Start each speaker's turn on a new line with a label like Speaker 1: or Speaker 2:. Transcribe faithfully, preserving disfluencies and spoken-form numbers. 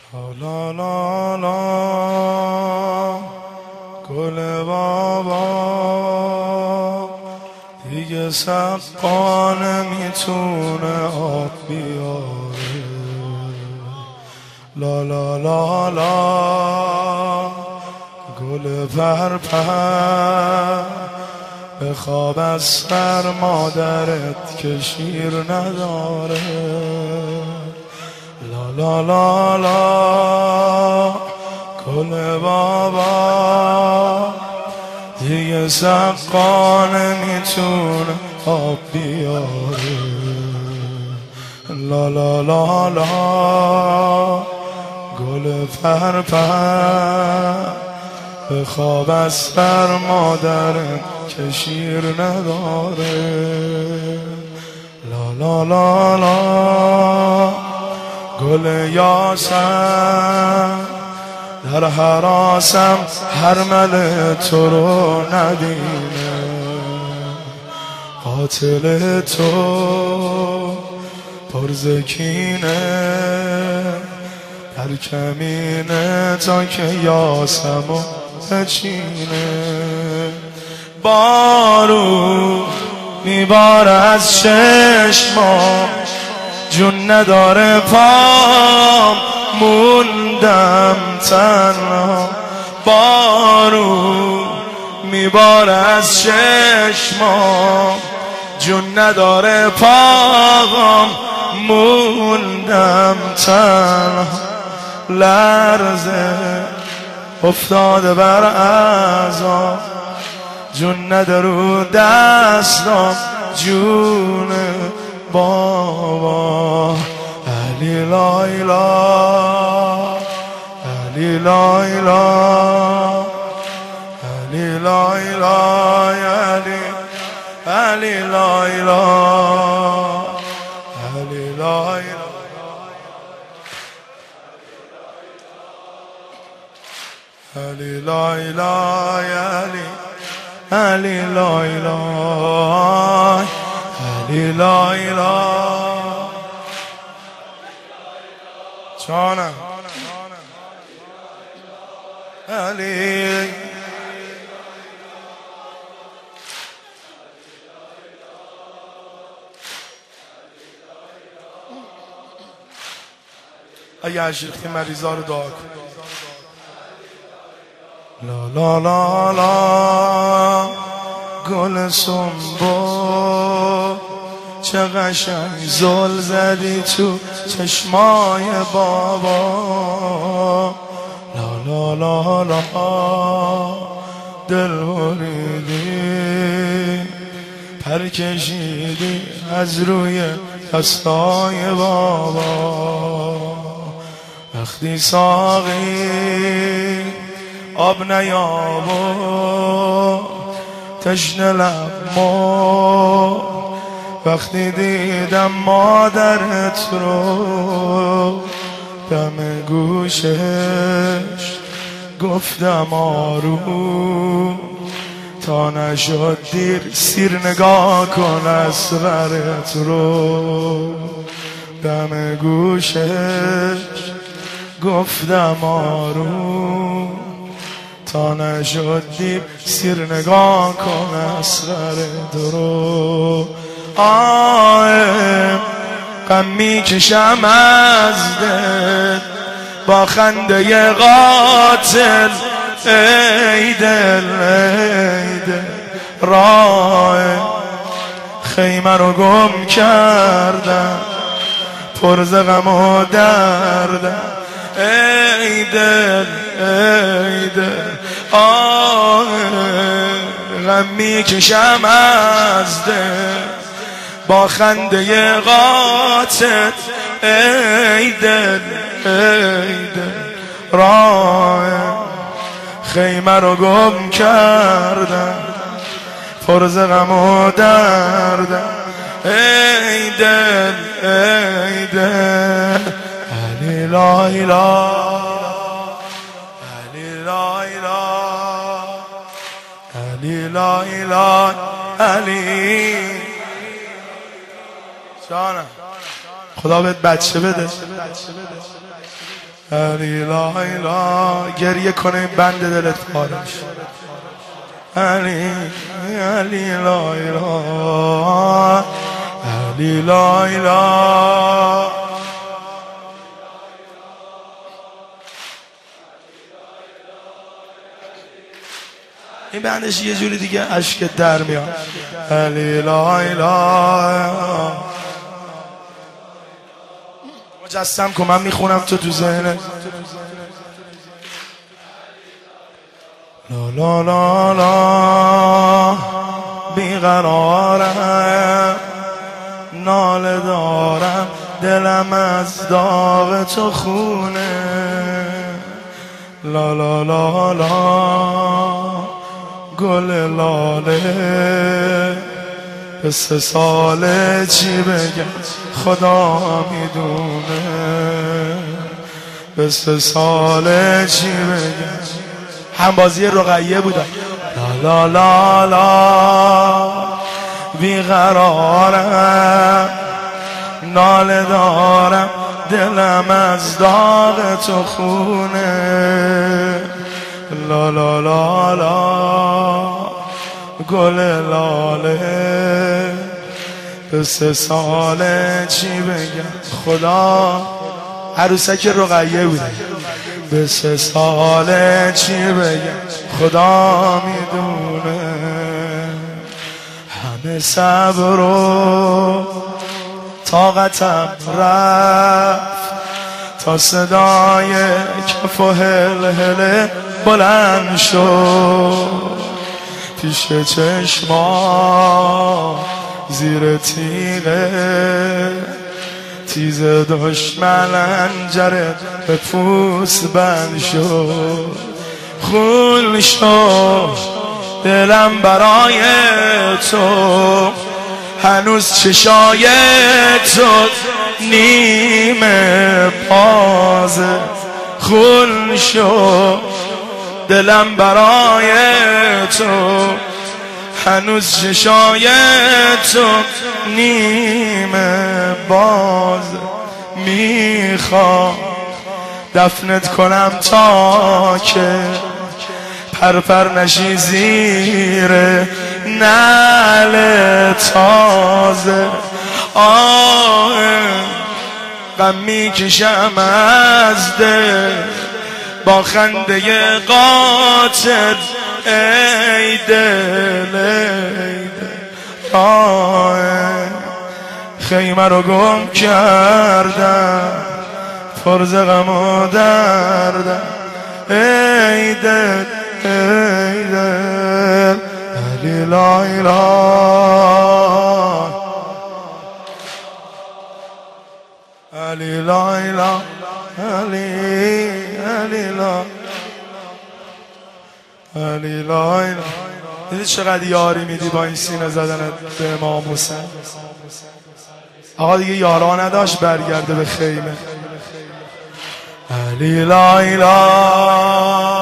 Speaker 1: لا لا لا گل بابا دیگه سقا نمیتونه آب بیاره. لا لا لا لا گل پرپر به خواب از سر مادرت که شیر نداره. لا لا لا لا گل بابا دیگه سقا نمیتونه آب بیاره. لا لا لا لا گل پرپر به خواب از سر مادرت که شیر نداره. لا لا لا لا گل یاسم در حراسم هرمل تو رو ندینه. قاتل تو پرزکینه در کمینه تا که یاسمو بچینه. بارو میباره از چشمام جون نداره پام موندم تنها. بارو میباره از چشمام جون نداره پام موندم تنها. لرزه افتاده بر اعضام جون نده رو دستام جون بابا. علی لایلا علی لایلا علی لایلا علی علی لایلا علی لایلا علی لایلا علی علی لایلا علی لایلا جانم علی اگه عشقی مریضا رو دعا کن. لا لا لا لا گل سنبو چه قشنگ زل زدی تو چشمای بابا. لا لا لا لا دل بریدی پر کشیدی از روی دستای بابا. وقتی ساقی آب نیابو تشنه لبمو وقتی دیدم مادرت رو دم گوشش گفتم آروم تا نشد دیر سیر نگاه کن اصغرت رو. دم گوشش گفتم آروم تا نشد دیر سیر نگاه کن اصغرت رو. آه غم میکشم از دل با خنده قاتل. ای دل ای دل راه خیمه رو گم کردم پر ز غم و دردم. ای دل ای دل آه غم میکشم از دل با خنده قاتل. ای دل ای دل راه خیمه رو گم کردم پر ز غم و دردم. ای دل ای دل علی لایلا علی لایلا علی لایلا علی جانم. خدا بهت بچه بده. علی لا اله. گریه کنه این بند دلت پاره میشه. علی علی لا اله علی لا اله. این بندش یه جوری دیگه اشک در میاد. علی لا اله. مجسم کن من میخونم تو تو ذهنت. لا لا لا لا بیقرارم، ناله دارم، دلم از داغ تو خونه. لا لا لا لا گل لاله، به سه ساله چی بگم خدا میدونه. به سه ساله چی بگم. همبازی رقیه بودم. لا لا لا لا بیقرارم، ناله دارم، دلم از داغ تو خونه. لا لا لا لا گل لاله، به سه ساله چی بگم خدا. عروسک رقیه بودم. به سه ساله چی بگم خدا میدونه. همه صبر و طاقتم رفت تا صدای کف و هل هل بلند شد. پیش چشما زیر تیغه تیز دشمن انجرت به پوست بند شد. خون شد دلم برای تو، هنوز چشای تو نیمه بازه. خون شد دلم برای تو، هنوز چشای تو نیمه باز. میخوام دفنت کنم تا که پرپر نشی زیر نعل تازه. آه غم میکشم از دل با خنده قاتل. ای دل ای دل آه خیمه رو گم کردم، پر ز غم و دردم. ای دل ای دل علی لا اله علی لا اله علی علی لا علی لا اله. دیدی چقدر یاری میدی با این سینه زدنت به امام حسین. آقا دیگه یارا نداشت برگرده به خیمه. علی لا اله